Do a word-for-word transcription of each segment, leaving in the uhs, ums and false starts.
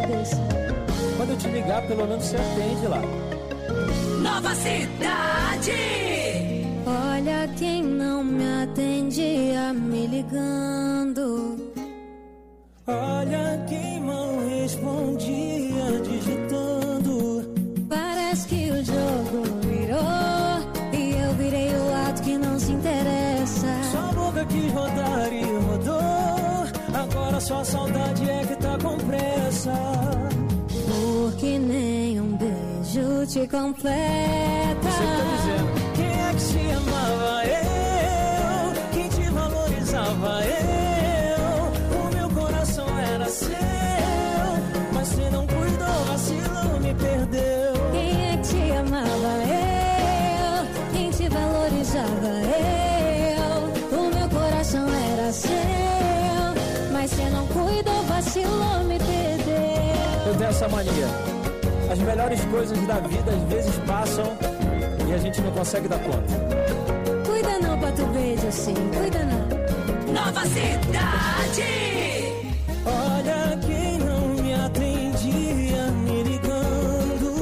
desse? Quando eu te ligar, pelo menos você atende lá. Nova Cidade. Olha quem não me atendia me ligando. Olha quem mal respondia digitando. Parece que o jogo virou e eu virei o lado que não se interessa. Sua boca quis rodar e rodou. Agora sua saudade é que tá com pressa. Porque nem um beijo te completa. Você que tá dizendo. Quem é que te amava? Eu. Quem te valorizava? Eu. O meu coração era seu, mas você não cuidou, vacilou, me perdeu. Quem é que te amava? Eu. Quem te valorizava? Eu. O meu coração era seu, mas você não cuidou, vacilou, me perdeu. Eu tenho essa mania. As melhores coisas da vida às vezes passam e a gente não consegue dar conta. Cuida não, Pato Verde, assim, cuida não. Nova Cidade. Olha quem não me atendia me ligando.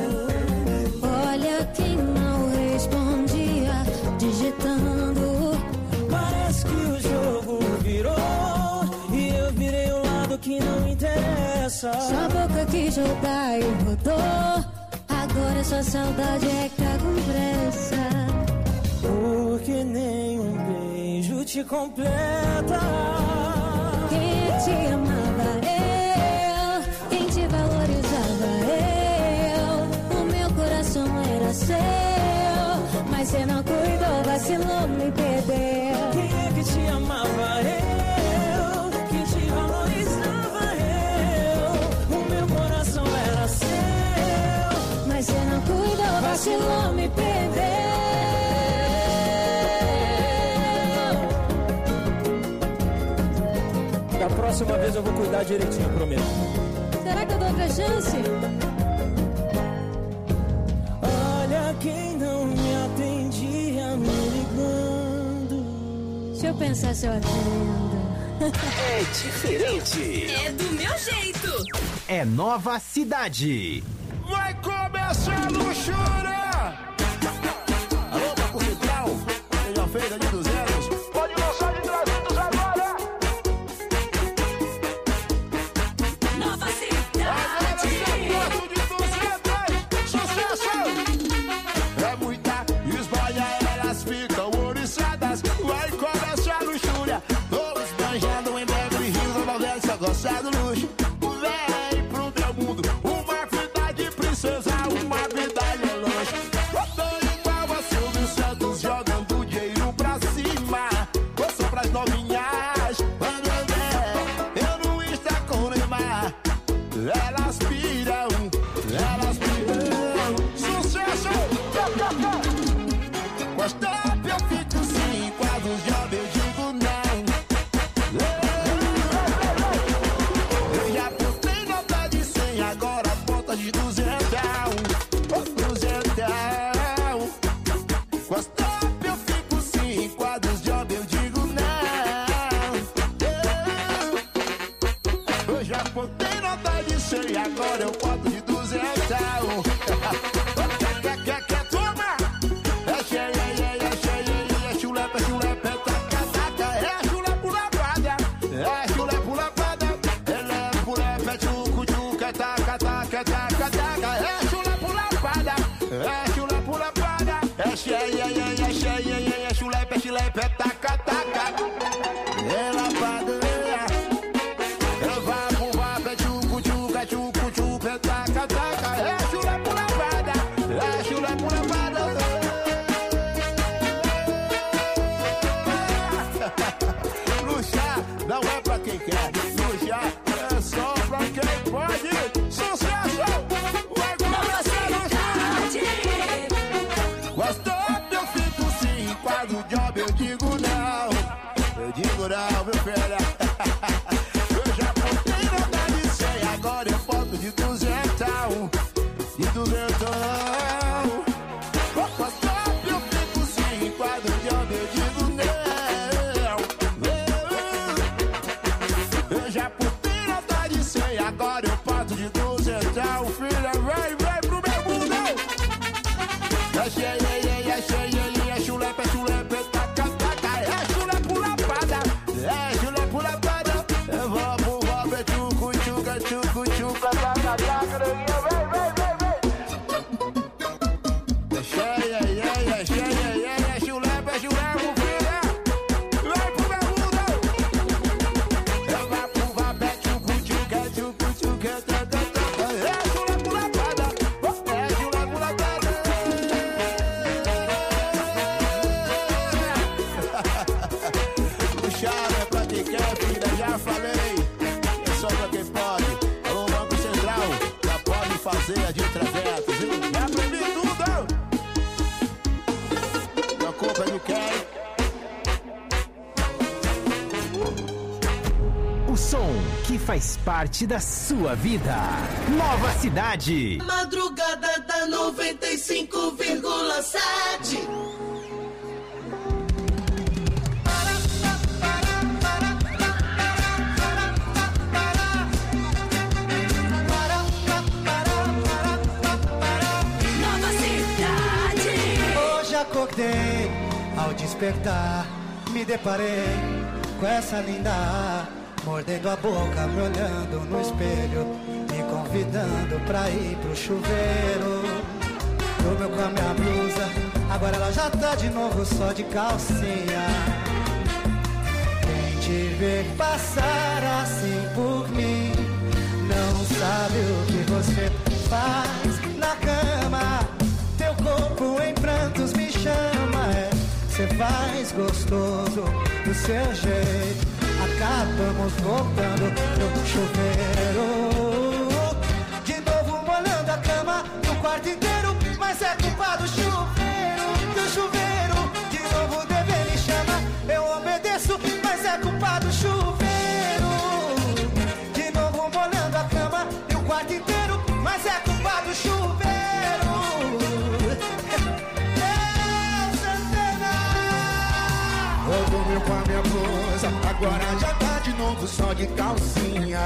Olha quem não respondia digitando. Parece que o jogo virou e eu virei o lado que não interessa. Sua boca quis rodar e rodou. Agora sua saudade é que tá com pressa. Porque nem um beijo te completa. Quem é que te amava? Eu. Quem te valorizava? Eu. O meu coração era seu, mas você não cuidou, vacilou, me perdeu. Quem é que te amava? Eu. Quem te valorizava? Eu. O meu coração era seu, mas você não cuidou, vacilou, me perdeu. Da próxima vez eu vou cuidar direitinho, prometo. Será que eu dou outra chance? olha quem não me atendia me ligando. Deixa eu pensar se eu atendo. É diferente. É do meu jeito. É Nova Cidade. Vai começar a luxúria. Alô, Paco Central. Seja feita de duzentos. Pode lançar de trezentos agora. Nova Cidade. Sucesso. É muita esbalha, elas ficam oriçadas. Vai começar a luxúria. Todos banjando em Beverly Hills, Nova só gosta do luxo. Vem pro teu mundo. Uma vida de princesa, uma vida de longe. Tô igual a Silvio Santos, jogando dinheiro pra cima. Vou só pras novinhas. Quando eu der, eu não estou com o Neymar. Elas piram, elas piram. Sucesso! Gostou? Eu fico sim, quadros de homem, eu digo não. Eu já postei nota de cem, agora ponta de duzentão. Duzentão. Gostou? Eu fico sim, quadros de homem, eu digo não. Eu já postei nota de cem, agora eu boto de duzentão. Quer, quer, quer, toma! É cheia, é, é cheia, é chulé, é chulé, é taca, taca. É chulé por lavada, é chulé por lavada. Ele é pulé, é tchucu, tchucu, é taca, taca, é taca, taca. É chulé por lavada, é chulé por lavada. É cheia, é, é cheia, é chulé, é chulé, é taca, taca. É lavada, ela vai pro vapo, é tchucu, tchucu, é tchucu, tchucu, é taca, taca. É chulé por lavada, é chulé por lavada. Luxar não é pra quem quer, luxar é só pra quem pode. Sucesso! Vai começar a luxar! Gostou? Eu fico sim, quadro job, eu digo não. Eu digo não, meu filho. Eu já postei nota de cem, agora eu boto de duzentão. De duzentão. Gostou? Eu fico sim, quadro job, eu digo não. Eu já postei nota de cem, agora eu boto quatro de doze, tchau, filha, vem, vem pro meu mundo. É cheia, é, é cheia, é chulepe, é chulepe, taca, taca, é chulepe, lapada, é chulepe, lapada. Eu vou pro vó, tchucu, tchuca, tchucu, tchuca, taca, taca, vem, vem, vem, vem. É cheia, é, é cheia, é chulepe, é chulepe, filha, vem pro meu mundo. Eu vou pro vó, tchucu, tchuca, tchucu, tchuca, taca, taca, é chulepe, lapada, é chulepe, lapada. Puxar é pra quem quer, filha, já falei. É só pra quem pode. Alô, Banco Central, já pode fazer a de trezentos, viu? Já aprendi tudo. Não culpa de quem. O som que faz parte da sua vida. Nova Cidade. Madrugada da noventa e cinco vírgula sete. Nova Cidade. Hoje acordei, ao despertar, me deparei com essa linda, mordendo a boca, me olhando no espelho, me convidando pra ir pro chuveiro. Dormiu com a minha blusa, agora ela já tá de novo só de calcinha. Quem te vê passar assim por mim, não sabe o que você faz na cama. Teu corpo em prantos me chama, é. Cê faz gostoso do seu jeito. Acabamos voltando pro chuveiro. De novo molhando a cama, no quarto inteiro. Mas é culpa do chuveiro, do chuveiro. De novo dever me chama, eu obedeço. Mas é culpa do chuveiro. De novo molhando a cama, e o quarto inteiro. Mas é culpa do chuveiro. Eu dormi com a minha blusa, agora já tá de novo só de calcinha.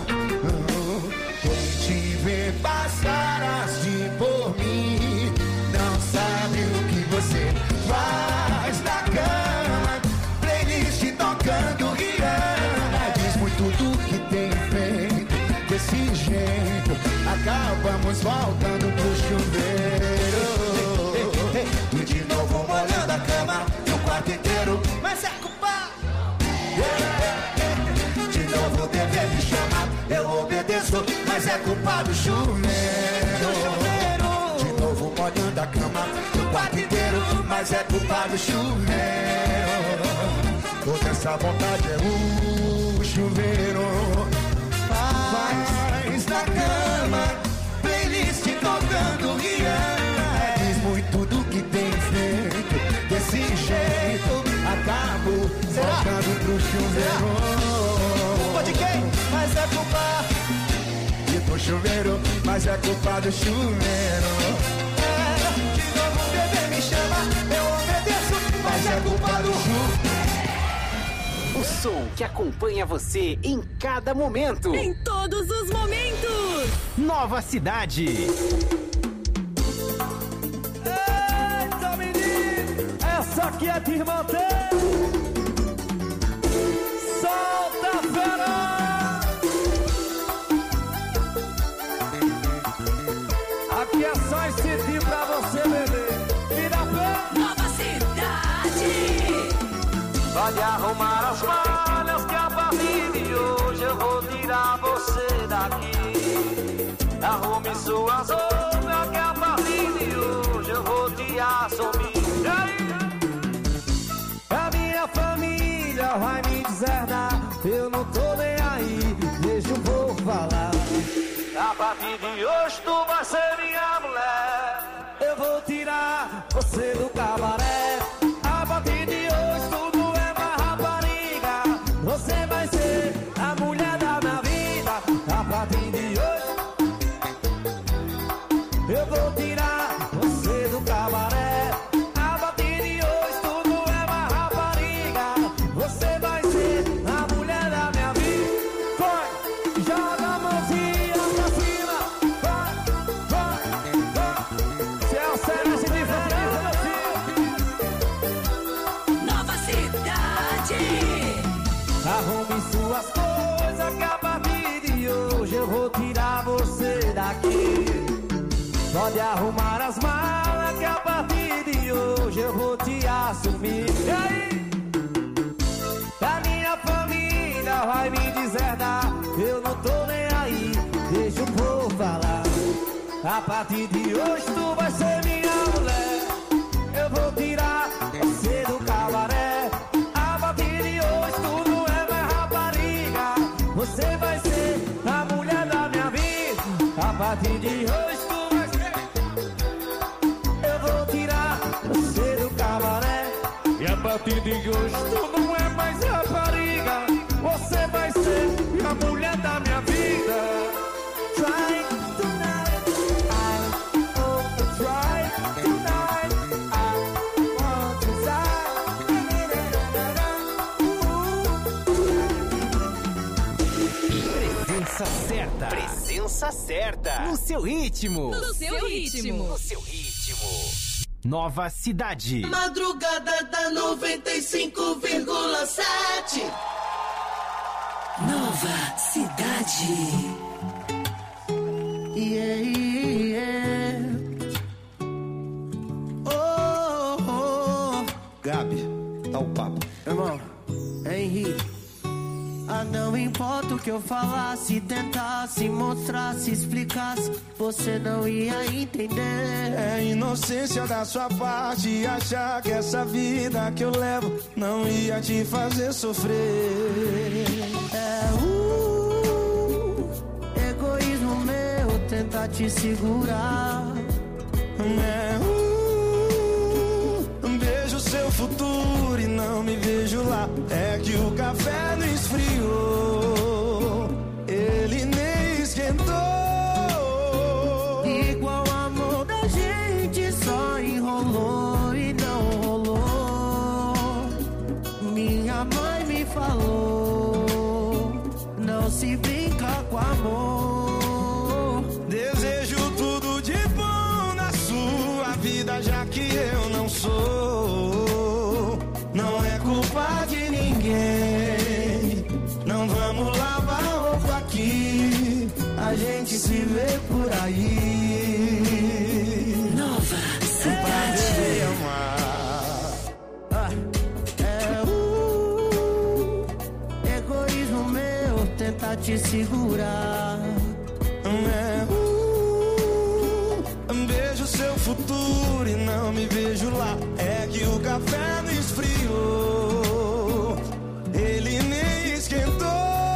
Quem te vê passar assim por mim, não sabe o que você faz na cama. Playlist tocando Rihanna, diz muito do que tem feito. Desse jeito, acabamos voltando pro chuveiro. E de novo molhando a cama, o quarto inteiro. Mas é culpa. De novo dever me chamar, eu obedeço. Mas é culpa do chuveiro. De novo molhando a cama, o quarto inteiro. Mas é culpa do chuveiro. Toda essa vontade é o chuveiro. Faz na cama, playlist tocando Rihanna. Diz muito do que tem feito. Desse jeito, acabo voltando pro chuveiro. Culpa de quem? Mas é culpa. E pro chuveiro, mas é culpa do chuveiro. É, de novo o bebê me chama, eu obedeço. Mas é culpa do chuveiro. O som que acompanha você em cada momento. Em todos os momentos. Nova Cidade. Eita, menino! Essa aqui é de manter. Solta a fera! Aqui é só incentivo pra você beber. Vira pé! Nova Cidade. Pode arrumar as malhas que a partir de hoje eu vou tirar você daqui. Arrume suas roupas que a partir de hoje eu vou te assumir. E aí? A minha família vai me deserdar. Eu não tô nem aí, deixa o povo falar. A partir de hoje tu vai ser minha mulher. Eu vou tirar você do cabaré. A partir de hoje tudo é uma rapariga. Você vai ser a mulher da minha vida. A partir de hoje eu vou tirar você do cabaré. A partir de hoje tudo é uma rapariga. Você vai ser a mulher da minha vida. Foi, joga a mãozinha pra cima. vou tirar você daqui. Pode arrumar as malas que a partir de hoje eu vou te assumir. E aí? A minha família vai me deserdar, eu não tô nem aí, deixa o povo falar. A partir de hoje tu vai ser minha mulher, eu vou tirar você do cabaré. A partir de hoje tu não é mais rapariga, você vai ser a mulher da minha vida. A partir de hoje tu vai ser, eu vou tirar você do cabaré. E a partir de hoje tu não é mais rapariga, você vai ser a mulher da minha vida. Try tonight, I oh, try tonight, I want to die. Presença certa. Presença certa. No seu ritmo. No seu ritmo. No seu ritmo. Nova Cidade. Madrugada da noventa e cinco vírgula sete. Nova Cidade. Yeah, yeah. Oh, oh. Gabi, dá o papo. Irmão, Henrique. Ah, não importa o que eu falasse, tentasse, mostrasse, explicasse, você não ia entender. É inocência da sua parte achar que essa vida que eu levo não ia te fazer sofrer. É uh, egoísmo meu tentar te segurar. É uh, vejo seu futuro e não me vejo lá. É que o café não esfriou, ele nem esquentou. Igual o amor da gente só enrolou e não rolou. Minha mãe me falou, não se brinca com amor. Desejo tudo de bom na sua vida, já que eu não sou. Não é culpa de ninguém, não vamos lavar roupa aqui, a gente se vê por aí. Nova Cidade. Ah, é uh, egoísmo meu tentar te segurar. É, uh, vejo seu futuro e não me vejo lá. É que o café não esfriou, ele nem esquentou.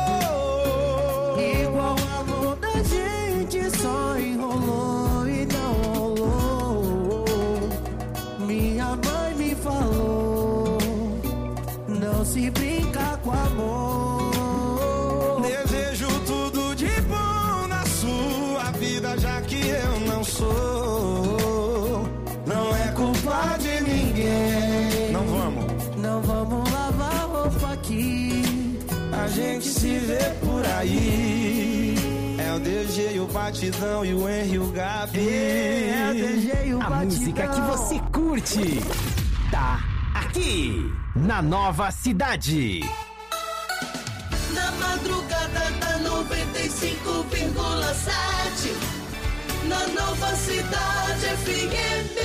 Igual o amor da gente só enrolou e não rolou. Minha mãe me falou, não se brinca com amor. Desejo tudo de bom na sua vida, já que eu não sou. Não é culpa de ninguém. Não vamos. Não vamos lavar roupa aqui, A gente se vê por aí. É o D J, o Batidão e o Henry, o Gabi. é o D J e o A Batidão. música que você curte tá aqui na Nova Cidade. Na madrugada da noventa e cinco vírgula sete. Na Nova Cidade F M.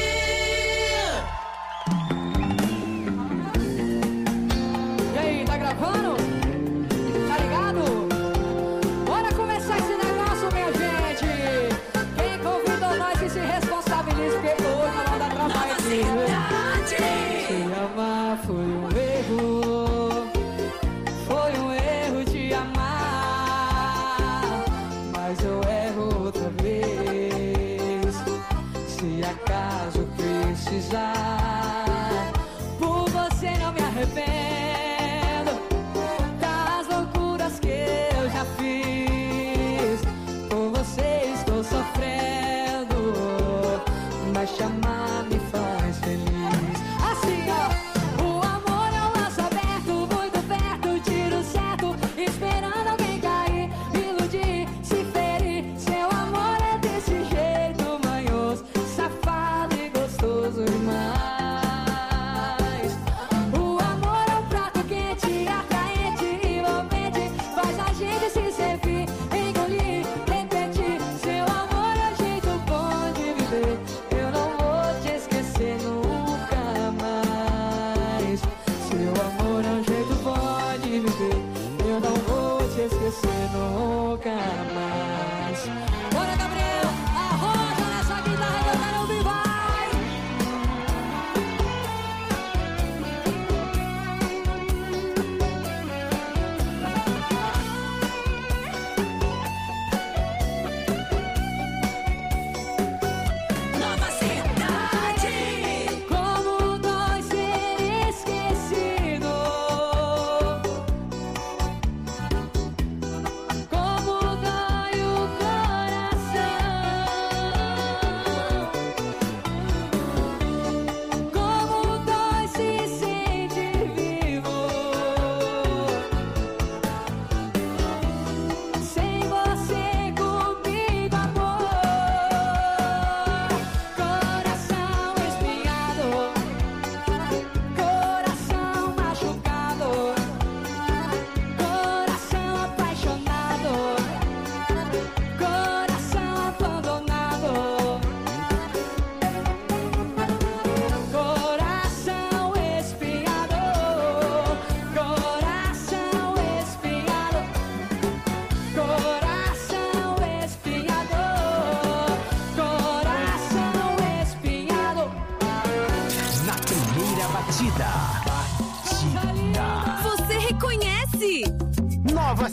E aí, tá gravando? Tá ligado? Bora começar esse negócio, minha gente! Quem convidou nós que se responsabilize, porque hoje não dá trabalho aqui. Se amar foi um erro, foi um erro te amar, mas eu erro outra vez. Se acaso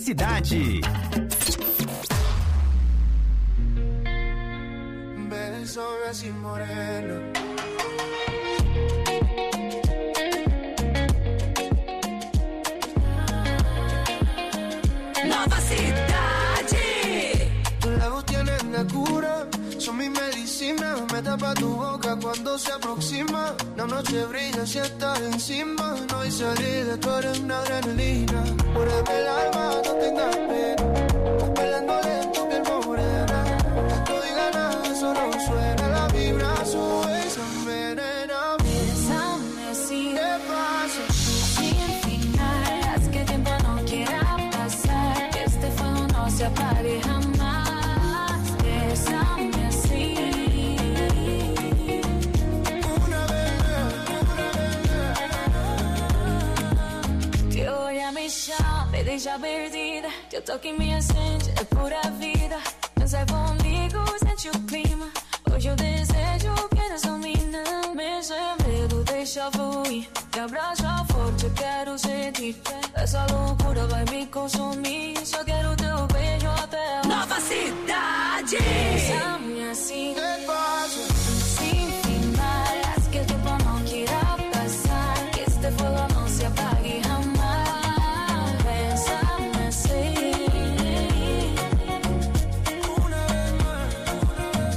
cidade. Beso así moreno. Nova Cidade. Tus labios tienen la cura, son mi medicina. Me tapa tu boca cuando se aproxima. La noche brilla si estás encima. No hay salida, tú eres una adrenalina. Muérdeme el alma, no tengas pena. Bailando lento, piel morena. No diga nada, solo suena. La vibra sube y se envenena. Bésame así, Despacio, sin final. Haz que el tiempo no quiera pasar. Que este fuego no se apague jamás. Bésame así. una vez más, una vez más. Teu olhar me chama, me deixa perdida. Teu toque me acende, é pura vida. Dançar comigo, sente o clima. Hoje eu desejo que nos domina. Me medo, deixa fluir. Me abraça forte, eu quero sentir. Essa loucura vai me consumir. Só quero teu beijo até o Nova Cidade. Bésame assim, Despacio, sin final. Haz que el tiempo no quiera pasar. Que este fuego no se apague jamás. Bésame así. una vez más, una vez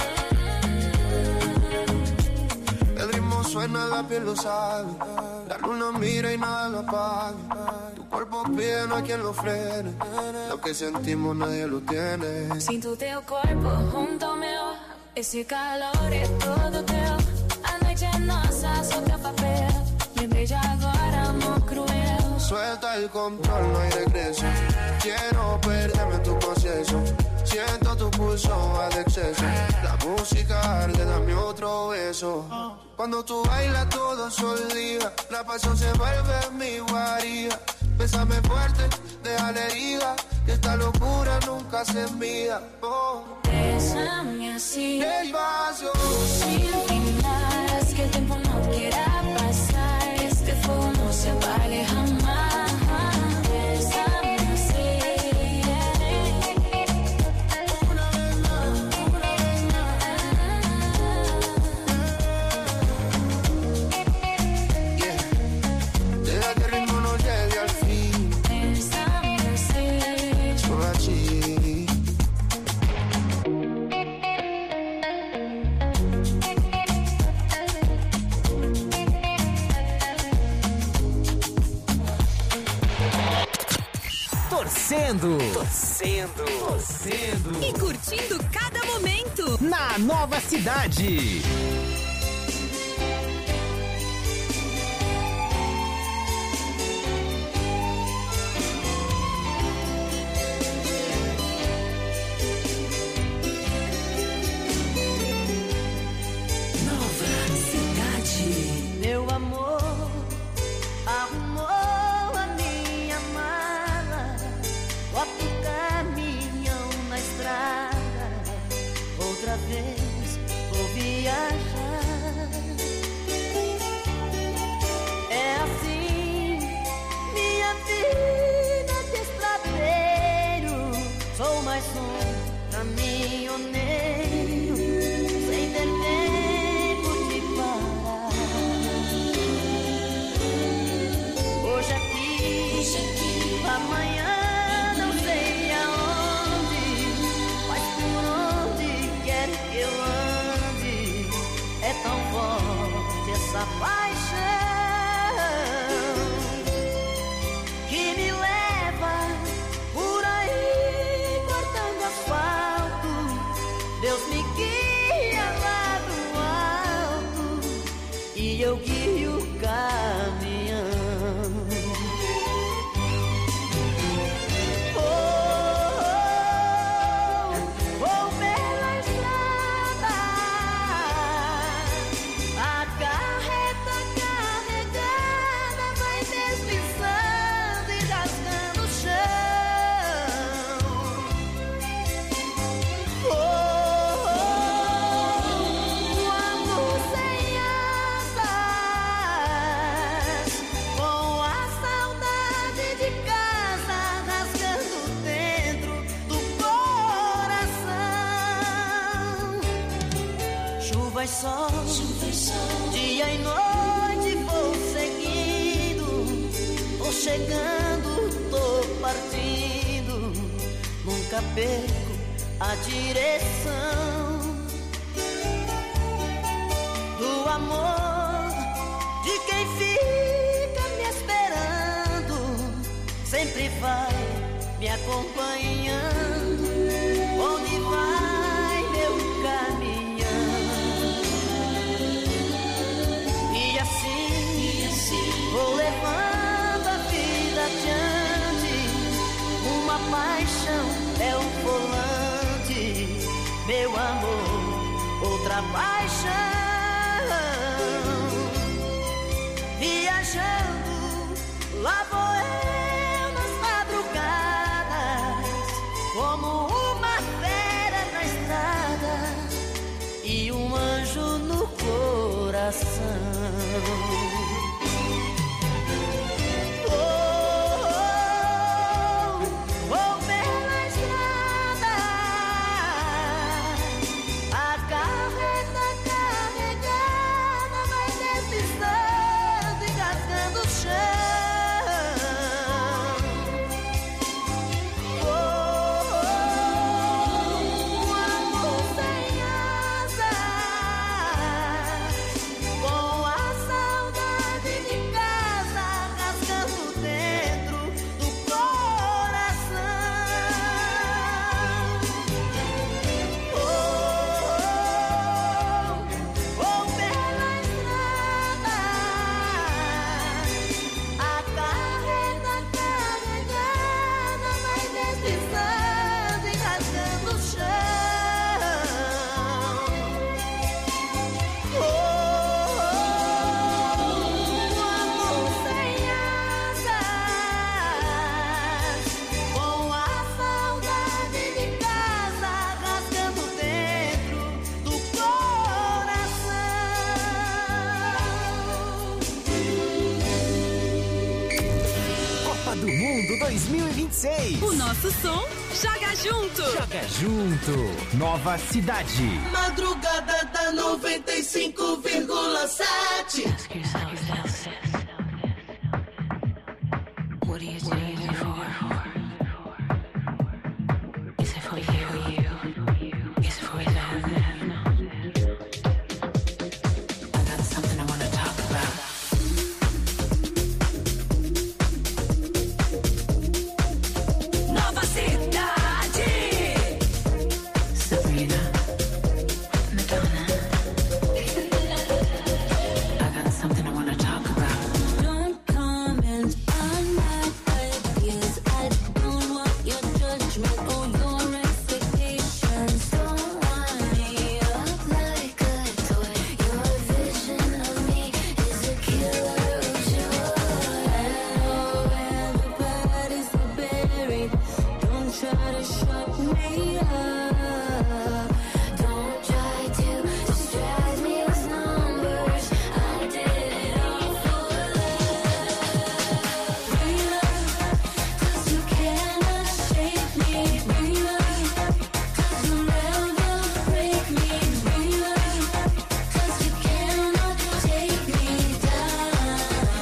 más. El ritmo suena, la piel lo sabe. La luna mira y nada lo apaga. Tu cuerpo pide, no hay quien lo frene. Lo que sentimos nadie lo tiene. Sinto teu corpo junto ao meu. Esse calor é todo teu. A noite é nossa, solta papel. Me beija agora, amor cruel. Suelta el control, no hay regreso. Quiero perderme en tu proceso. Siento tu pulso al exceso. La música arde, dame otro beso. Cuando tú bailas todo se olvida. La pasión se vuelve mi guarida. Bésame fuerte, deja la herida. Que esta locura nunca se mida. Oh. Bésame así, Despacio, sin final. Haz que el tiempo no quiera pasar. Este fuego no se apague jamás. Bésame así. una vez más, una vez más. Yeah. Deja que el ritmo no llegue al fin. Bésame así. Solo así. Torcendo, torcendo, torcendo. E curtindo cada momento. Na Nova Cidade. Nova Cidade. Meu amor arrumou a minha mala, bota o caminhão na estrada, outra vez vou viajar. É assim minha vida de estradeiro, sou mais um caminhoneiro, sem ter tempo de parar. Hoje aqui, amanhã não sei aonde, mas por onde quer que eu ande, é tão forte essa paixão que me leva por aí cortando asfalto. Deus me guia lá do alto e eu guio o caminhão. Oh, oh, vou pela estrada, a carreta e sol, dia e noite vou seguindo, tô chegando, tô partindo, nunca perco a direção do amor de quem fica me esperando, sempre vai me acompanhando, onde vai meu caminhão. E assim, e assim vou levando a vida adiante, uma paixão é um volante, meu amor, outra paixão. Viajando, lá vou eu nas madrugadas, como uma fera na estrada e um anjo no coração. dois mil e vinte e seis. O nosso som joga junto. Joga junto. Nova Cidade. Madrugada da noventa e cinco vírgula sete. What are you doing it for? Is it for you? Is it for them? I got something I wanna talk about. Nova Cidade. Sabrina, Madonna. I got something I wanna talk about. Don't comment on my ideas. I don't want your judgment or your expectations. Don't wind me up like a toy. Your vision of me is a killer of joy. I know where the bodies are buried. Don't try to shut me up. Don't try to distract me with numbers. I did it all for love. Bring love, 'cause you cannot shake me. Bring love, 'cause you'll never break me. Bring love, 'cause you cannot take me down.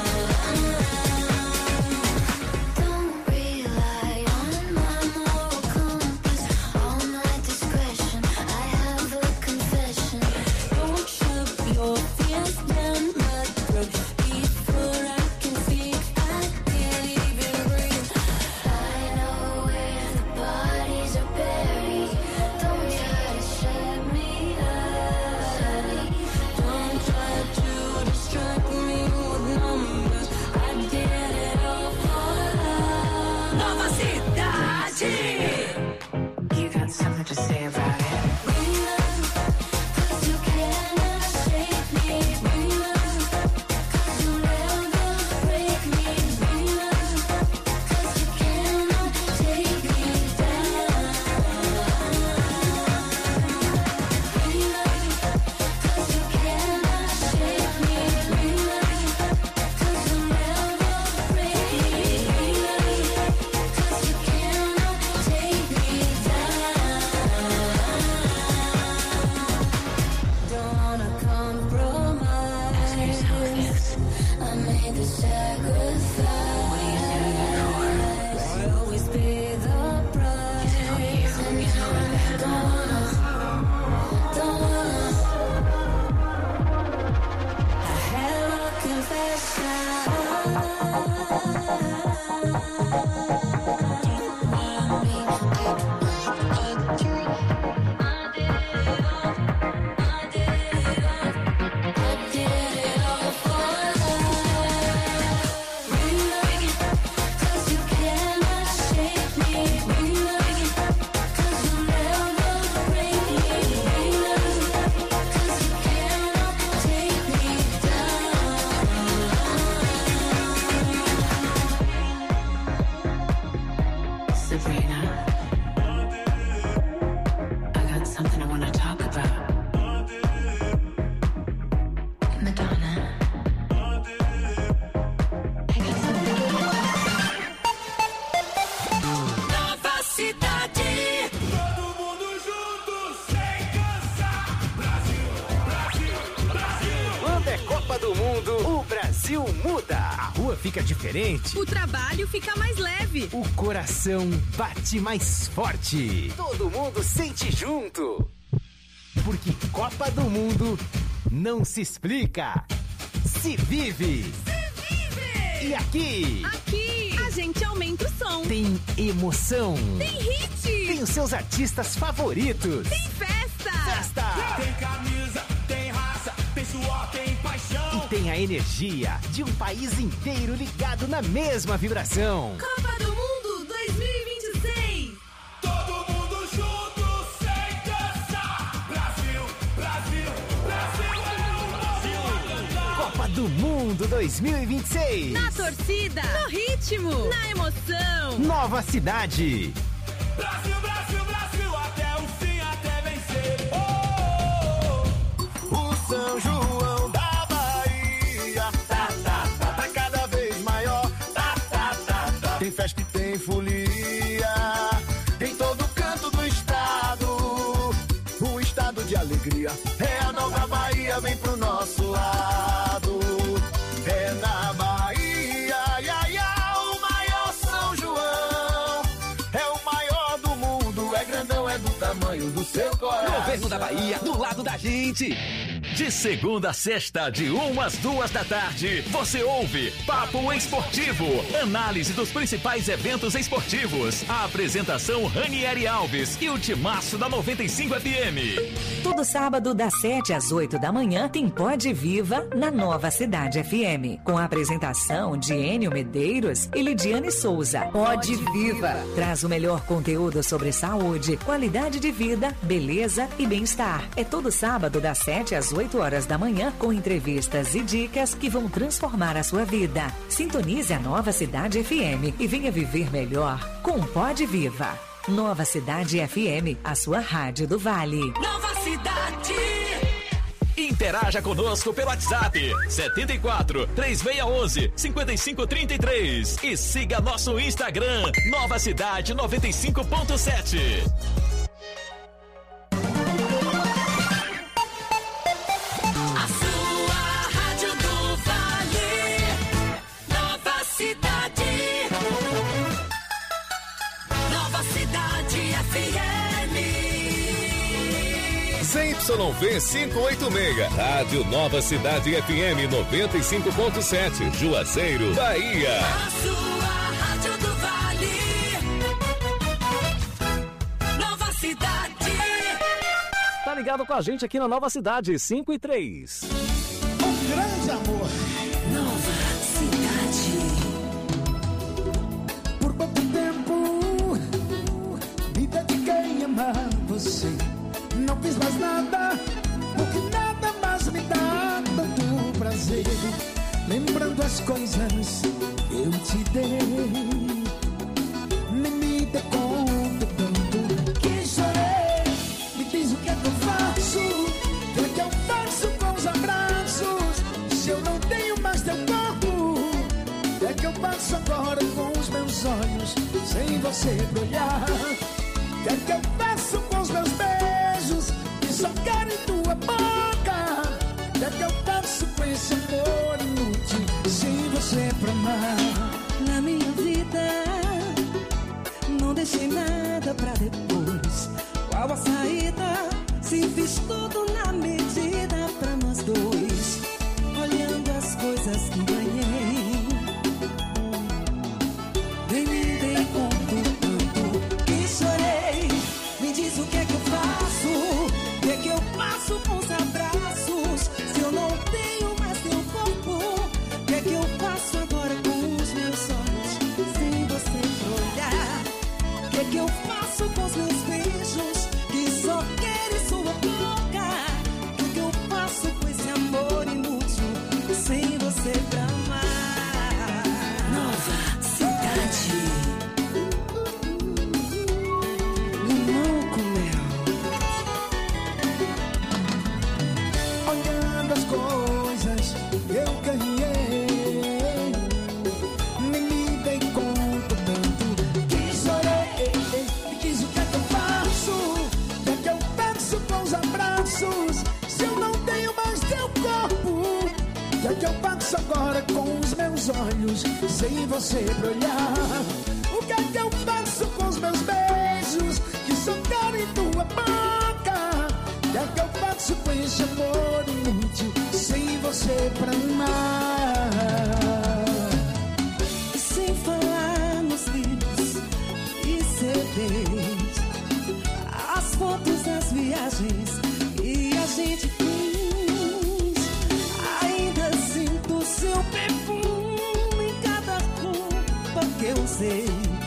Don't rely on my moral compass, all my discretion. I have a confession. Don't shove your fears down my throat before I can speak. I can't even breathe. I know where the bodies are buried. Don't try to shut me up. Don't try to distract me with numbers. I did it all for love. Nova Cidade. You got something to say about it. Bring love, 'cause you cannot shake me. Bring love, 'cause you'll never break me. Bring love, 'cause you cannot take me down. Bring love, 'cause you cannot shake me. Bring love, 'cause you'll never break me. Bring love, 'cause you cannot take me down. Fica diferente. O trabalho fica mais leve. O coração bate mais forte. Todo mundo sente junto. Porque Copa do Mundo não se explica, se vive. Se vive! E aqui? Aqui a gente aumenta o som. Tem emoção. Tem hit. Tem os seus artistas favoritos. Tem festa. Festa. Tem camisa, tem raça, tem suor, tem paixão. E tem a energia de um país inteiro ligado na mesma vibração. Copa do Mundo dois mil e vinte e seis. Todo mundo junto, sem cansar. Brasil, Brasil, Brasil é o Brasil a cantar. Copa do Mundo dois mil e vinte e seis. Na torcida, no ritmo, na emoção. Nova cidade. Brasil, Brasil, Brasil, até o fim, até vencer. Oh, oh, oh. O São João da Bahia tá, tá, tá, tá cada vez maior. Tá, tá, tá, tá. Tem festa e tem folia em todo canto do estado. Um estado de alegria. É a nova Bahia, vem pro nosso lado. É na Bahia, ia, ia, o maior São João. É o maior do mundo, é grandão, é do tamanho do seu coração. Governo da Bahia, do lado da gente. De segunda a sexta, de uma às duas da tarde, você ouve Papo Esportivo. Análise dos principais eventos esportivos. A apresentação Ranieri Alves e o timaço da noventa e cinco F M. Todo sábado, das sete às oito da manhã, tem Pode Viva na Nova Cidade F M. Com a apresentação de Enio Medeiros e Lidiane Souza. Pode Viva traz o melhor conteúdo sobre saúde, qualidade de vida, beleza e bem-estar. É todo sábado, das sete às oito horas da manhã, com entrevistas e dicas que vão transformar a sua vida. Sintonize a Nova Cidade F M e venha viver melhor com Pode Viva. Nova Cidade F M, a sua rádio do Vale. Nova Cidade. Interaja conosco pelo WhatsApp setenta e quatro, três seis um um, cinco cinco três três e siga nosso Instagram Nova Cidade noventa e cinco ponto sete. A sua rádio do Vale. Nova Cidade. Nova Cidade F M. Z Y V quinhentos e oitenta e seis, Rádio Nova Cidade F M noventa e cinco ponto sete, Juazeiro, Bahia. A sua rádio do Vale. Nova Cidade. Tá ligado com a gente aqui na Nova Cidade, cinco e três. Um grande amor. Nova Cidade. Por pouco tempo me dediquei a amar você. Não fiz mais nada, porque nada mais me dá tanto prazer. Lembrando as coisas que eu te dei, nem me dei conta tanto que chorei. Me diz o que é que eu faço, o que é que eu faço com os abraços, se eu não tenho mais teu corpo. O que é que eu faço agora com os meus olhos, sem você pra olhar? O que é que eu faço com os meus beijos, que só quero em tua boca? O que é que eu faço com esse amor inútil, sem você pra amar? Na minha vida não deixei nada pra depois. Qual a saída, se fiz tudo na medida pra nós dois? Olhando as coisas que ganhei, nem me dei conta tanto que chorei. Me diz o que é que eu faço? O que que eu faço com os abraços? Se eu não tenho mais teu corpo, o que que eu faço agora com os meus olhos? Sem você olhar. O que que eu faço com os meus beijos que só querem sua boca? O que que eu faço com esse amor inútil sem você pra amar? Nova cidade. Limão com mel. Olhando as coisas que eu ganhei, nem me dei conta tanto que chorei. Me diz o que é que eu faço, o que é que eu faço com os abraços, se eu não tenho mais teu corpo? O que é que eu faço agora com os meus olhos, sem você pra olhar? O que é que eu faço com os meus beijos, que só querem tua boca? O que é que eu faço com esse amor inútil, sem você pra amar? E sem falar nos livros e C Ds, as fotos das viagens que a gente fez, ainda sinto seu perfume em cada roupa que eu usei.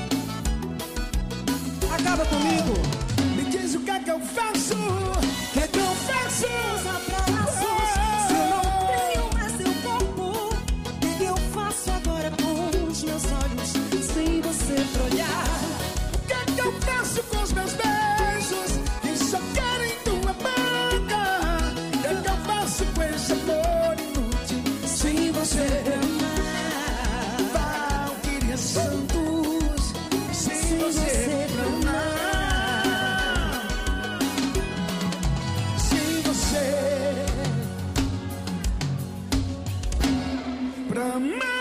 Acaba comigo, me diz o que é que eu faço, o que é que eu faço? Os abraços, se eu não tenho mais teu corpo, o que que eu faço agora com os meus olhos, sem você pra olhar? O que é que eu faço com os meus beijos, que só querem tua boca? O que é que eu faço com esse amor inútil, sem você amar? Valquíria Santos, sem você pra amar, sem você pra amar.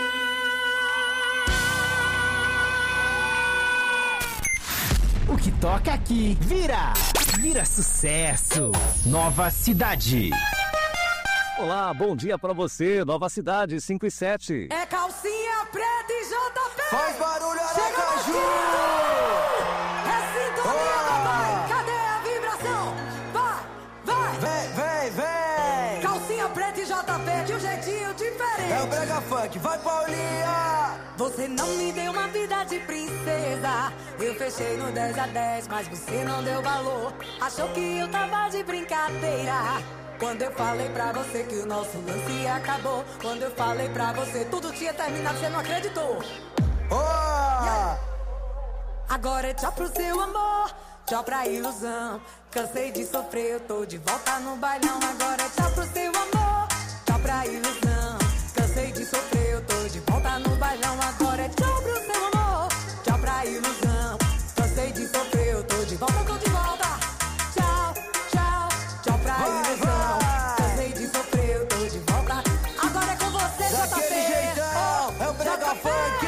O que toca aqui vira, vira sucesso. Nova Cidade. Olá, bom dia pra você, Nova Cidade cinco e sete. É calcinha preta e J P. Faz barulho, Chega Aracaju! É sintonia, papai. Cadê a vibração? Vai, vai. Vem, vem, vem! Calcinha preta e J P de um jeitinho diferente. É o brega funk, vai Paulinha! Você não me deu uma vida de princesa. Eu fechei no dez a dez, mas você não deu valor. Achou que eu tava de brincadeira. Quando eu falei pra você que o nosso lance acabou. Quando eu falei pra você tudo tinha terminado, você não acreditou. Oh! Agora é tchau pro seu amor, tchau pra ilusão. Cansei de sofrer, eu tô de volta no bailão. Agora é tchau pro seu amor, tchau pra ilusão. Cansei de sofrer, eu tô de volta no bailão. Agora é tchau pro seu amor, tchau pra ilusão. Cansei de sofrer, eu tô de volta, tô de volta. Tchau, tchau, tchau pra ilusão. Cansei de sofrer, eu tô de volta. Agora é com você, J P. Daquele jeitão, é o brega funk!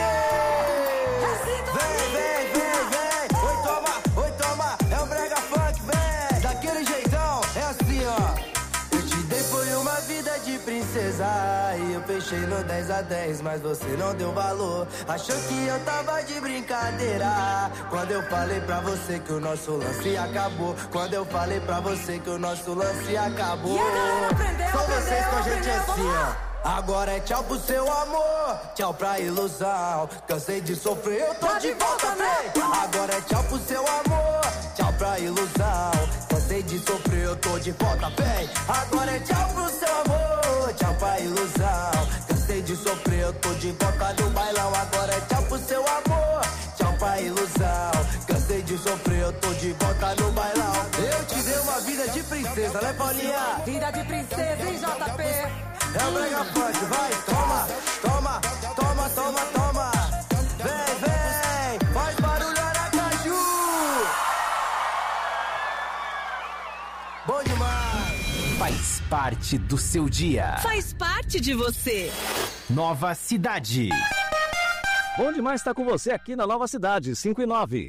Vem, vem, vem, vem! Oi, toma, oi, toma, é o brega funk, vem! Daquele jeitão, é assim, ó. Eu te dei foi uma vida de princesa. E eu fechei no dez a dez, mas você não deu valor. Achou que eu tava de brincadeira. Quando eu falei pra você que o nosso lance acabou. Quando eu falei pra você que o nosso lance acabou. Só vocês com a gente assim, ó. Agora é tchau pro seu amor, tchau pra ilusão. Cansei de sofrer, eu tô de volta, vem! Agora é tchau pro seu amor, tchau pra ilusão. Cansei de sofrer, eu tô de volta, vem! Agora é tchau pro seu amor, tchau pra ilusão. Cansei de sofrer, eu tô de volta no bailão. Agora é tchau pro seu amor, tchau pra ilusão. Cansei de sofrer, eu tô de volta no bailão. Eu te dei uma vida de princesa, né, Paulinha? Vida de princesa, hein, J P? É o brega funk, vai, toma, toma, toma, toma, toma. Vem, vem, faz barulho, Aracaju. Bom demais. Faz parte do seu dia. Faz parte de você. Nova Cidade. Bom demais estar com você aqui na Nova Cidade cinco e nove.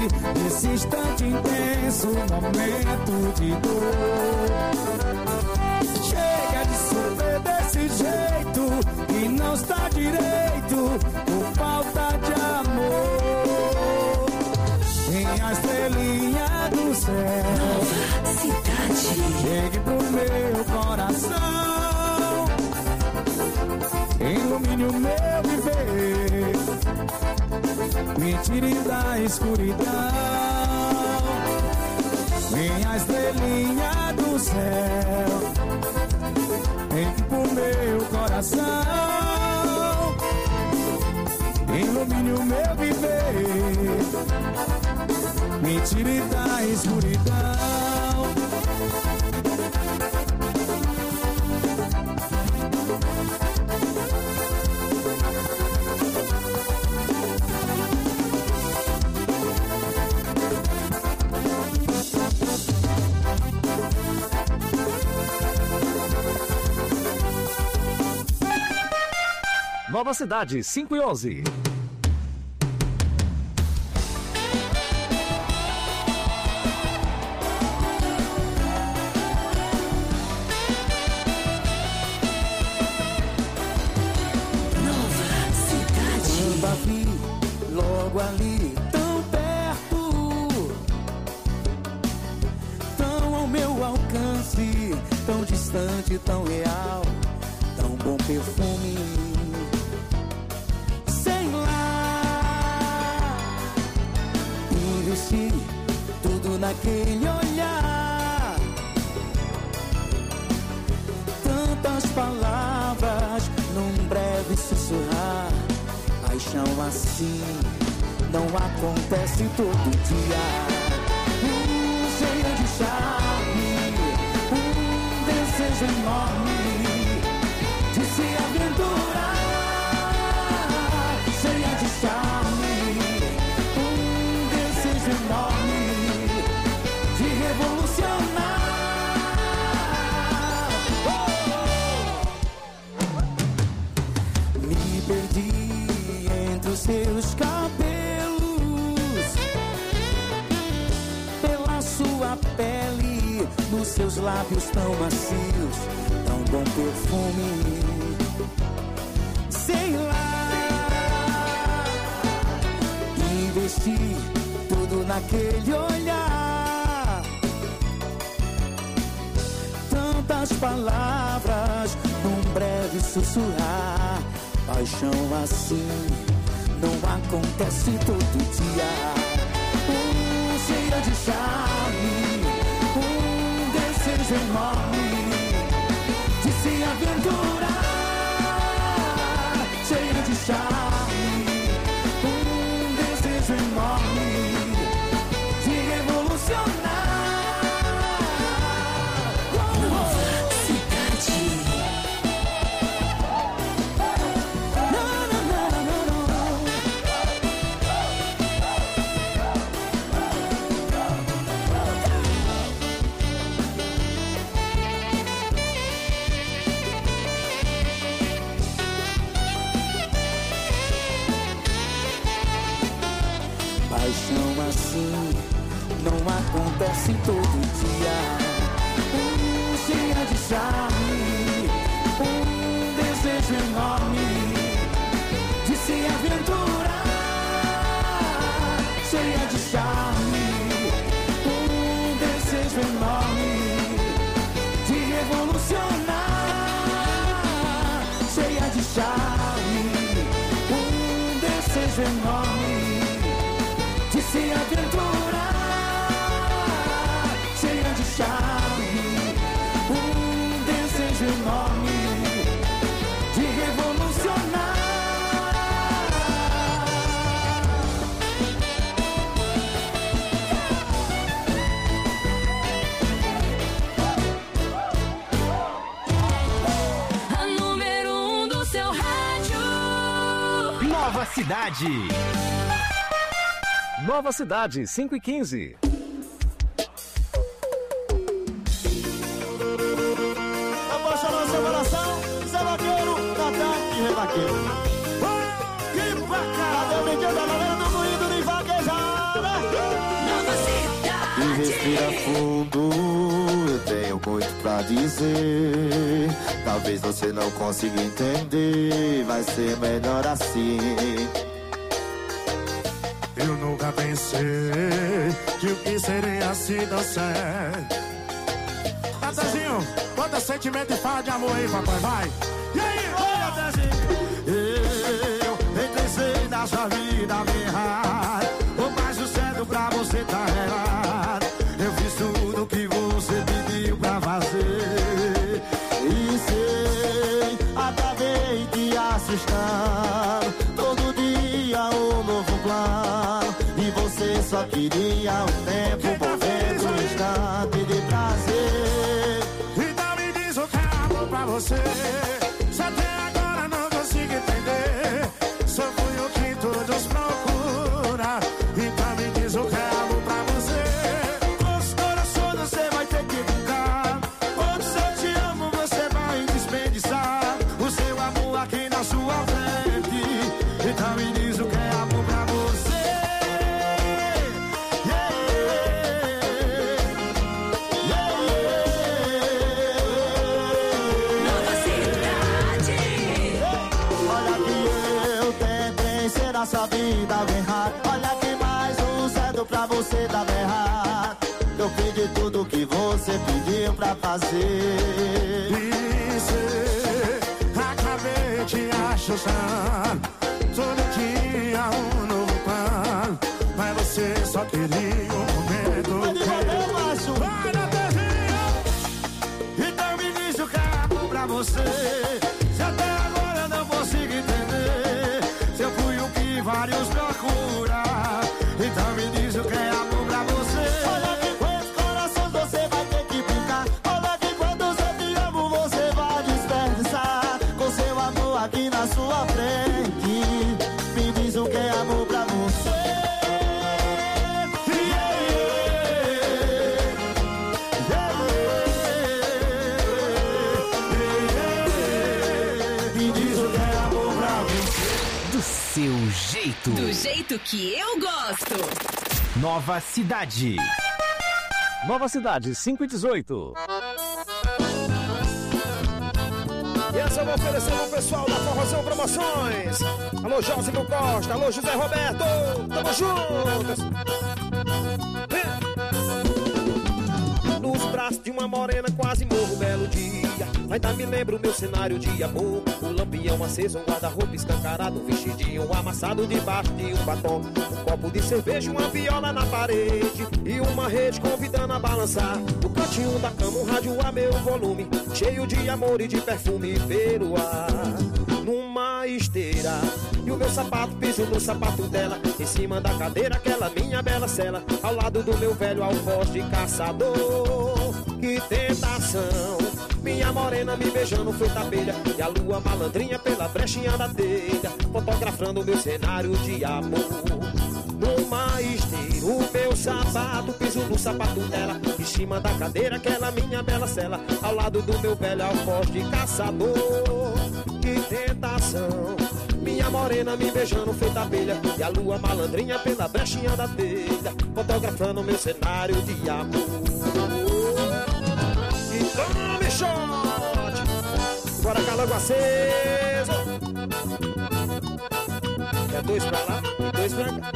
nesse instante intenso, momento de dor. Chega de sofrer desse jeito e não está direito por falta de amor. Tem a estrelinha do céu, Nova Cidade, chegue pro meu coração, ilumine o meu viver, me tire da escuridão. Vem a estrelinha do céu, entre pro meu coração, ilumine o meu viver, me tire da escuridão. Nova Cidade, cinco e onze. Nova Cidade. Quando a vi logo ali, tão perto, tão ao meu alcance, tão distante, tão real, tão bom perfume. Tudo naquele olhar, tantas palavras num breve sussurrar. Paixão assim não acontece todo dia. Um cheio de charme, um desejo enorme de se aventurar. Cheia de charme, um desejo enorme de revolucionar. Oh! Me perdi entre os seus cabelos, pela sua pele, nos seus lábios tão macios, tão bom perfume. Sei lá, investi tudo naquele olhar, tantas palavras num breve sussurrar. Paixão assim não acontece todo dia. Um cheiro de charme, um desejo enorme de se aventurar. Cheiro de charme, um desejo enorme de revolucionar. Nova Cidade. Paixão assim não acontece todo dia. Um cheia de charme, um desejo enorme de se aventurar. Cheia de charme, um desejo enorme de revolucionar. Cheia de charme, um desejo enorme de se aventurar. Cheia de charme, um desejo enorme de revolucionar. A número um do seu rádio. Nova Cidade. Nova Cidade, cinco e quinze. Apaixonou seu coração, Zé Vaqueiro, Natan e Revaqueiro. Que bacana! Cadê o brinquedo da galera do moído de vaquejada? E respira fundo, eu tenho muito pra dizer. Talvez você não consiga entender, vai ser melhor assim. Eu nunca pensei que o que seria assim tão certo. Natanzinho, bota sentimento e fala de amor aí, papai, vai. E aí, ô Natanzinho? Eu entrei na sua vida errado, mas o certo pra você tá errado. Eu fiz tudo que você pediu pra fazer e sei, acabei te assustando. Todo dia um novo plano e você só queria um tempo movendo um instante de prazer. Então me diz o que é amor pra você. Se até agora não consigo entender, só fui o que todos procuram. Então me diz o que é amor pra você. Os corações você vai ter que buscar. Onde se eu te amo você vai desperdiçar o seu amor aqui na sua frente. Então me diz o que é amor pra você. Yeah, yeah, yeah. Nova Cidade. Olha que eu tentei ser a sua vida errado. Olha que mais um certo pra você dava errado. Eu pedi tudo que você pediu pra fazer. Isso, acabei te assustando. Todo dia um novo plano, mas você só queria um momento. Vai devagar, macho. Vai, Natanzinho. Então me diz o que é amor pra você. Se até agora eu não consigo entender, se eu fui o que vários procuram. Então me diz o que é amor pra você. Olha que quantos corações você vai ter que brincar. Olha que quantos eu te amo você vai desperdiçar com seu amor aqui na sua frente. Me diz o que é amor pra você. Yeah, yeah. Me diz o que é amor pra você. Do seu jeito. Do jeito que eu gosto. Nova Cidade. Nova Cidade, cinco e dezoito. E essa eu vou oferecer pro pessoal da Forrozão Promoções. Alô, Jósimo Costa, alô, José Roberto. Tamo juntos. Nos braços de uma morena quase morro, belo dia. Ainda me lembro meu cenário de amor. O lampião aceso, um guarda-roupa escancarado, um vestidinho amassado debaixo de um batom. Um copo de cerveja, uma viola na parede e uma rede convidando a balançar. No cantinho da cama, um rádio a meu volume, cheio de amor e de perfume pelo ar. Numa esteira e o meu sapato piso no sapato dela, em cima da cadeira aquela minha bela cela, ao lado do meu velho alfoz de caçador. Que tentação, minha morena me beijando feita abelha, e a lua malandrinha pela brechinha da telha, fotografando meu cenário de amor. Numa esteira, o meu sapato piso no sapato dela, em cima da cadeira aquela minha bela cela, ao lado do meu velho alfoz de caçador. Que tentação, minha morena me beijando feita abelha, e a lua malandrinha pela brechinha da telha, fotografando meu cenário de amor. E tome shot, bora calango aceso. É dois pra lá e dois pra cá.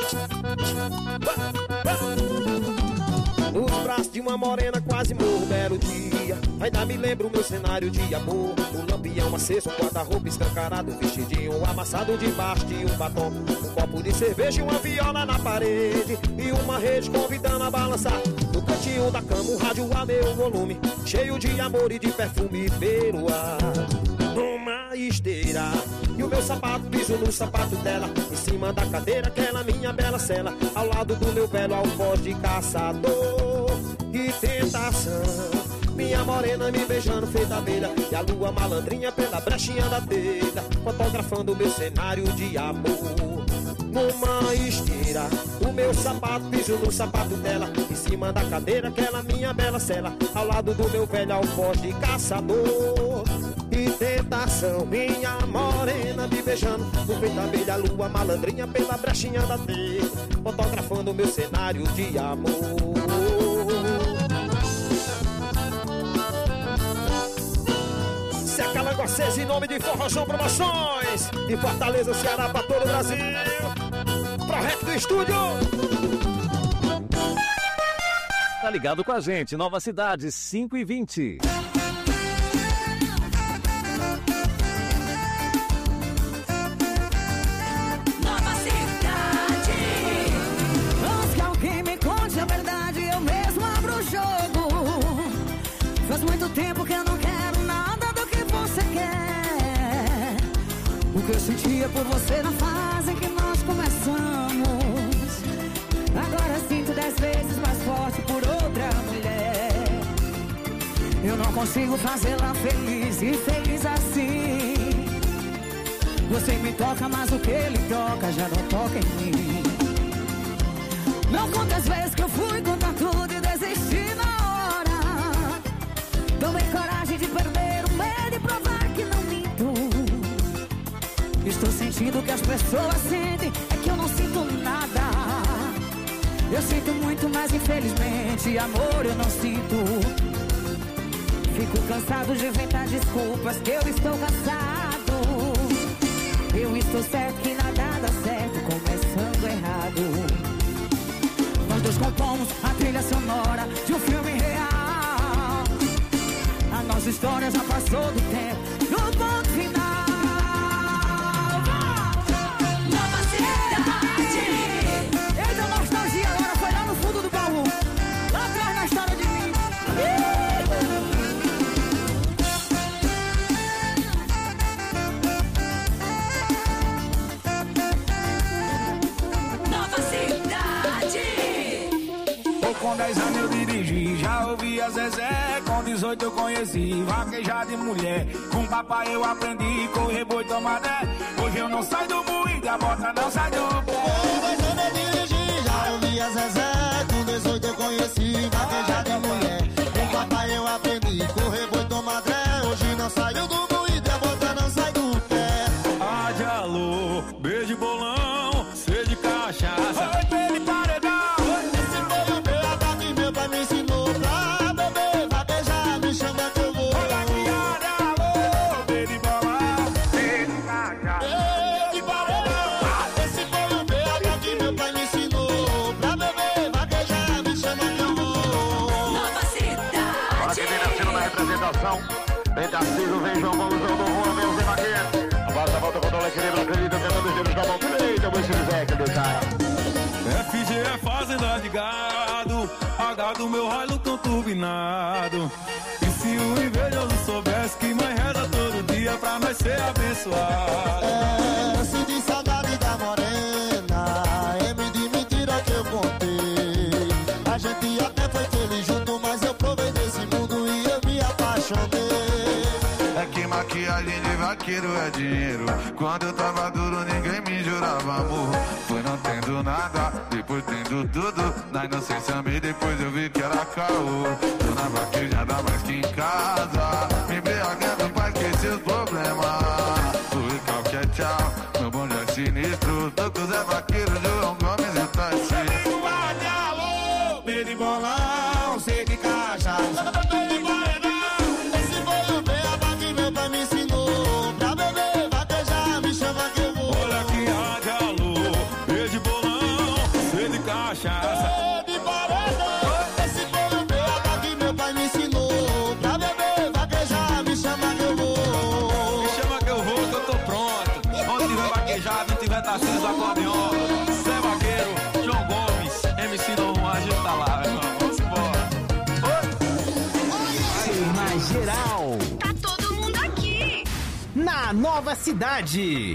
Nos braços de uma morena quase morro, belo dia. Ainda me lembro meu cenário de amor. O lampião aceso, um guarda-roupa escancarado, um vestidinho amassado debaixo de um batom. Um copo de cerveja e uma viola na parede e uma rede convidando a balançar. No cantinho da cama, um rádio a meu volume, cheio de amor e de perfume pelo ar. Numa esteira e o meu sapato piso no sapato dela, em cima da cadeira aquela minha bela cela, ao lado do meu velho alfoz de caçador. Que tentação, minha morena me beijando feita abelha, e a lua malandrinha pela brechinha da telha, fotografando meu cenário de amor. Numa esteira, o meu sapato piso no sapato dela, em cima da cadeira aquela minha bela cela, ao lado do meu velho alfoz de caçador. Que tentação, minha morena me beijando no peito da abelha, a lua malandrinha pela brechinha da telha, fotografando meu cenário de amor. vocês em nome de Forrozão Promoções. De Fortaleza, Ceará, pra todo o Brasil. Projeto do estúdio. Tá ligado com a gente, Nova Cidade, cinco e vinte. Nova Cidade. Antes que alguém me conte a verdade, eu mesmo abro o jogo. Faz muito tempo que eu não quero nada do que você quer. O que eu sentia por você na fase que nós começamos, agora sinto dez vezes mais forte por outra mulher. Eu não consigo fazê-la feliz e feliz assim. Você me toca, mas o que ele toca já não toca em mim. Não conta as vezes que eu fui contar tudo e desisti na hora. Tomei coragem de perder o medo e provar que não minto. Estou sentindo o que as pessoas sentem, é que eu não sinto nada. Eu sinto muito, mas infelizmente amor eu não sinto. Fico cansado de inventar desculpas que eu estou cansado. Eu estou certo que nada dá certo começando errado. Nós dois compomos a trilha sonora de um filme real. A nossa história já passou do tempo, no ponto final. Nova Cidade. Eita, nostalgia agora foi lá no fundo do baú, lá atrás na história de mim. Nova Cidade. Com dez anos eu dirigi, já ouvi a Zezé. Com dezoito eu conheci vaquejar de mulher. Com papai eu aprendi correr boi tomadé. Hoje eu não saio do moído, a bota não sai do pé. Com dez anos eu dirigi, já ouvi a Zezé. Com dezoito eu conheci vaquejar de mulher. Com papai eu aprendi correr boi tomadé. Hoje não saio do moído, a bota não sai do pé. Ah, de alô, beijo bolão, sede de cachaça. Oi, pele paredão. Meu pai me ensinou pra beber, vaquejar, me chama que eu vou. Olha que área, alô, baby bola, baby cacha, baby paredão. Esse foi o B H que meu pai me ensinou pra beber, vaquejar, me chama que eu vou. Nova Cidade. Aqui vem nascendo na representação. Vem Tarcísio, vem João, vamos João do Rua, vem o Zé Maquete. A bola volta com o equilíbrio, acredita, tendo os dedos da mão direita, vou se dizer que Deus cara. F G é fazenda de gado, H do meu Hilux turbinado. E se o invejoso soubesse que mãe reza todo dia pra nós ser abençoado. É, eu senti saudade da morena, M de mentira que eu contei. A gente até foi feliz junto, mas eu provei desse mundo e eu me apaixonei. É que maquiagem de vaqueiro é dinheiro. Quando eu tava duro ninguém me jurava amor. Foi não tendo nada, depois tendo tudo. Na inocência amei, depois eu vi que era caô. Tô na vaquejada mais que em casa, me embriagando pra esquecer os problemas. Fui qualquer tchau, meu bonde é sinistro. Tô com o Zé Vaqueiro, João Gomes e Tassi. Guarde alô, baby bolão, sei de caixa. Meu pai me ensinou pra beber, vaquejar, me chama que eu vou. Olha que rádio, alô, beijo bolão, sede de cachaça. De paredão, esse foi o B H que meu pai me ensinou pra beber, vaquejar, me chama que eu vou. Me chama que eu vou, que eu tô pronto. Onde tiver vaquejado, não tiver Tarcísio do acordeon, Zé Vaqueiro, João Gomes, M C Novo, a gente tá lá, meu irmão. Vamos embora. Mais geral. Na Nova Cidade.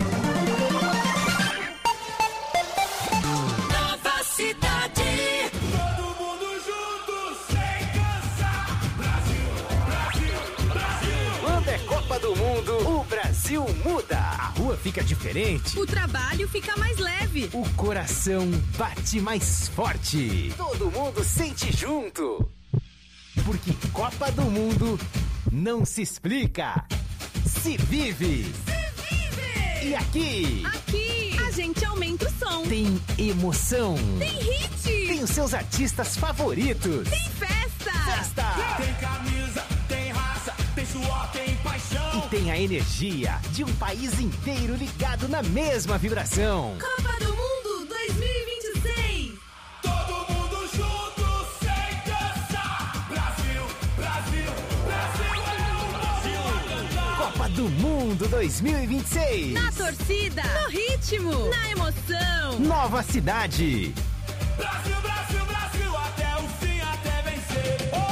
Nova Cidade. Todo mundo junto, sem cansar. Brasil, Brasil, Brasil. Quando é Copa do Mundo, o Brasil muda. A rua fica diferente. O trabalho fica mais leve. O coração bate mais forte. Todo mundo sente junto. Porque Copa do Mundo não se explica. Se vive! Se vive! E aqui? Aqui! A gente aumenta o som. Tem emoção. Tem hit. Tem os seus artistas favoritos. Tem festa. Festa! Tem camisa, tem raça, tem suor, tem paixão. E tem tem a energia de um país inteiro ligado na mesma vibração. Copa do Mundo dois mil e vinte e seis. Todo mundo junto, sem dançar. Brasil, Brasil, Brasil é o Brasil. Copa do Mundo dois mil e vinte e seis. Na torcida, no ritmo, na emoção. Nova cidade. Brasil, Brasil, Brasil, até o fim, até vencer. Oh!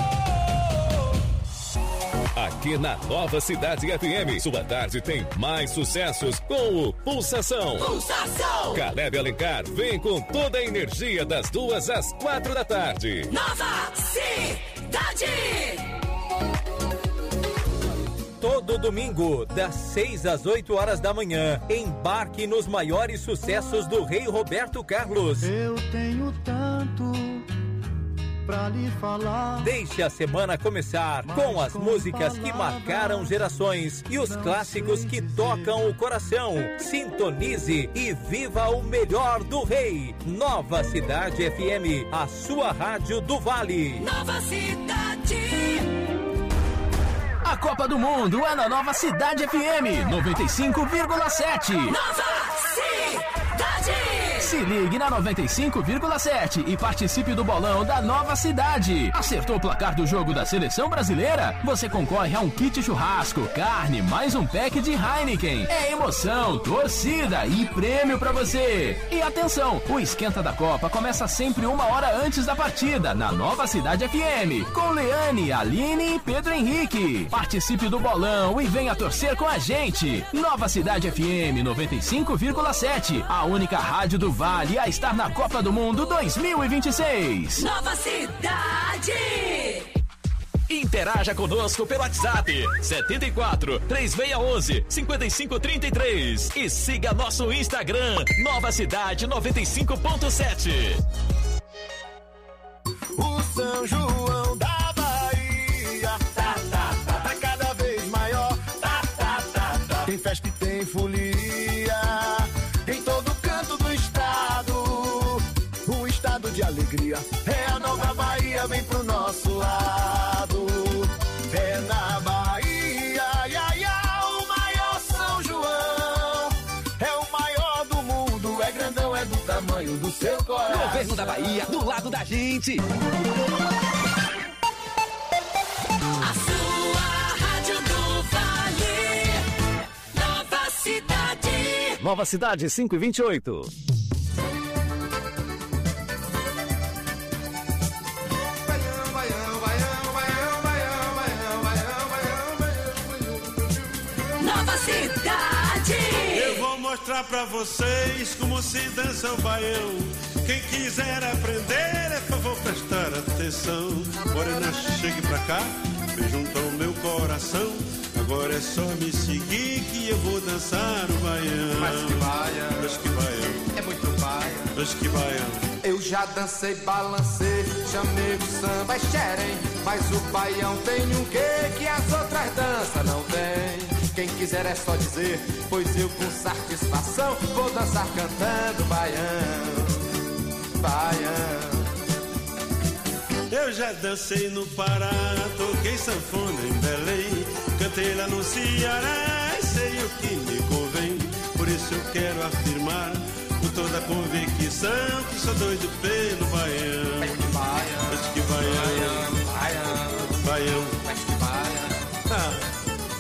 Aqui na Nova Cidade F M, sua tarde tem mais sucessos com o Pulsação. Pulsação! Caleb Alencar vem com toda a energia das duas às quatro da tarde. Nova Cidade! Todo domingo, das seis às oito horas da manhã, embarque nos maiores sucessos do Rei Roberto Carlos. Eu tenho tanto pra lhe falar. Deixe a semana começar com as músicas que marcaram gerações e os clássicos que tocam o coração. Sintonize e viva o melhor do Rei. Nova Cidade F M, a sua rádio do Vale. Nova Cidade! A Copa do Mundo é na Nova Cidade F M noventa e cinco vírgula sete. Nova Cidade! Se ligue na noventa e cinco vírgula sete e participe do bolão da Nova Cidade. Acertou o placar do jogo da seleção brasileira? Você concorre a um kit churrasco, carne, mais um pack de Heineken. É emoção, torcida e prêmio pra você. E atenção, o Esquenta da Copa começa sempre uma hora antes da partida, na Nova Cidade F M, com Leane, Aline e Pedro Henrique. Participe do bolão e venha torcer com a gente. Nova Cidade F M noventa e cinco vírgula sete, a única rádio do Vale a estar na Copa do Mundo dois mil e vinte e seis. Nova Cidade! Interaja conosco pelo WhatsApp setenta e quatro, três seis um um, cinco cinco três três e siga nosso Instagram Nova Cidade noventa e cinco ponto sete. O São João da Bahia tá, tá, tá, tá cada vez maior. Tá, tá, tá, tá. Tem festa e tem folia em todo canto do estado. Um estado de alegria. É a Nova Bahia, vem pro nosso lado. É na Bahia, ia, ia, o maior São João. É o maior do mundo, é grandão, é do tamanho do seu coração. Governo da Bahia, do lado da gente. A sua rádio do Vale. Nova Cidade. Nova Cidade cinco e vinte e oito. Nova Cidade. Eu vou mostrar pra vocês como se dança o baião. Quem quiser aprender, é favor prestar atenção. Morena, chegue pra cá, vem junto ao meu coração. Agora é só me seguir que eu vou dançar o baião. Mas que baião, mas que baião, é muito baião, mas que baião. Eu já dancei, balancei, chamei o samba, xerém. Mas o baião tem um quê que as outras danças não tem. Quem quiser é só dizer, pois eu com satisfação vou dançar cantando baião, baião. Eu já dancei no Pará, toquei sanfona em Belém, cantei lá no Ceará, sei o que me convém. Por isso eu quero afirmar com toda a convicção que sou doido pelo baião. Mas que baião, mas que baião, baião, baião, mas que baião. Ah.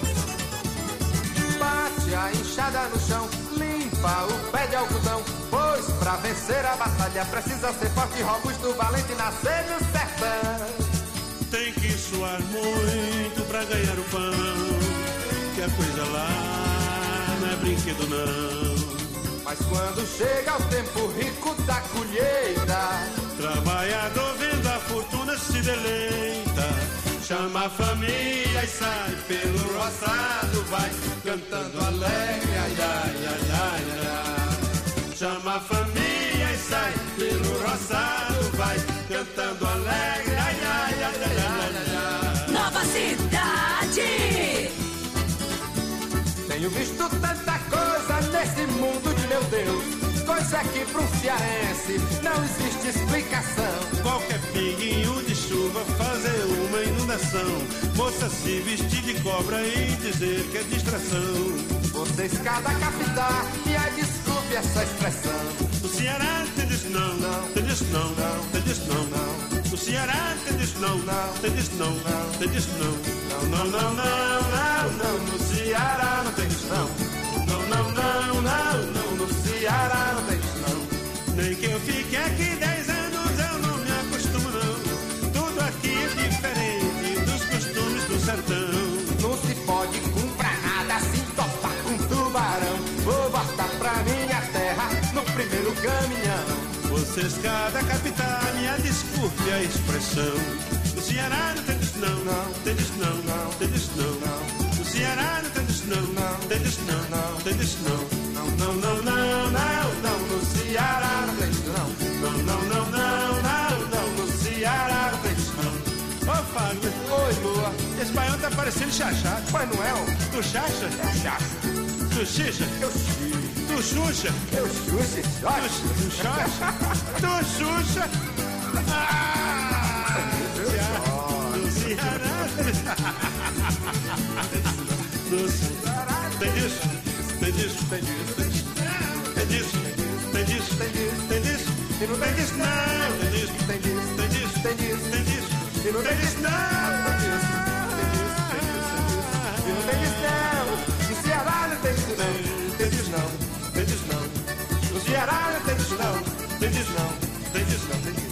Bate a enxada no chão, limpa o pé de algodão. Pois pra vencer a batalha precisa ser forte, robusto, valente e nascer no sertão. Tem que suar muito pra ganhar o pão, que a coisa lá não é brinquedo não. Mas quando chega o tempo rico da colheita, trabalhador vendo a fortuna se deleita. Chama a família e sai pelo roçado, vai cantando alegre, ai, ai, ai, ai, ai. Chama a família e sai pelo roçado, vai cantando alegre, ai, ai, ai, ai, ai, ai. Nova Cidade. Tenho visto tanta coisa nesse mundo de meu Deus, coisa que pro cearense não existe explicação. Qualquer pinguinho de chuva fazer uma inundação. coração. Moça, se vestir de cobra e dizer que é distração. Você escada a capital e a desculpe essa expressão. No Ceará tem disso não, não, tem disso não, não, tem disso não, não. No Ceará tem disso não, não, tem disso não, não, tem disso não. Não, não, não, não, não, não, no Ceará não tem disso não. Não, não, não, não, não, no Ceará não tem disso não. Nem que eu fique aqui dez anos eu não me acostumo não. Tudo aqui é diferente dos costumes do sertão. Não se pode comprar nada assim, topar com tubarão. Vou voltar pra minha terra no primeiro caminhão. Você escada a capital, me desculpe a expressão. No Ceará não tem disso não, não, tem disso não, não, tem disso não, não. No Ceará não tem disso não, não, tem disso não, não, tem disso não. Não, não, não, não, não, não, no Ceará não tem disso não. Não, não, não, não, não, não, no Ceará não tem disso não. Ô Fábio, oi Lua, esse baião tá parecendo chachá. Pai Noel, tu chacha? É chacha. Tu xixa? Eu xixi. Tu xuxa? Eu xuxa, Tu xoxa? Tu xuxa? Ah! No Ceará. No Ceará. Tem disso? Tem disso? Tem disso? Tem disso? Tem disso? Tem disso? Tem disso? E não tem disso não. Tem disso? Tem disso? Tem disso? Tem disso? Tem disso? E não tem disso não. Tem disso? Tem disso? Tem disso? E não tem disso não. No Ceará não tem disso não. Tem disso não. Tem disso não. No Ceará não tem disso não. Tem disso não. Tem disso não.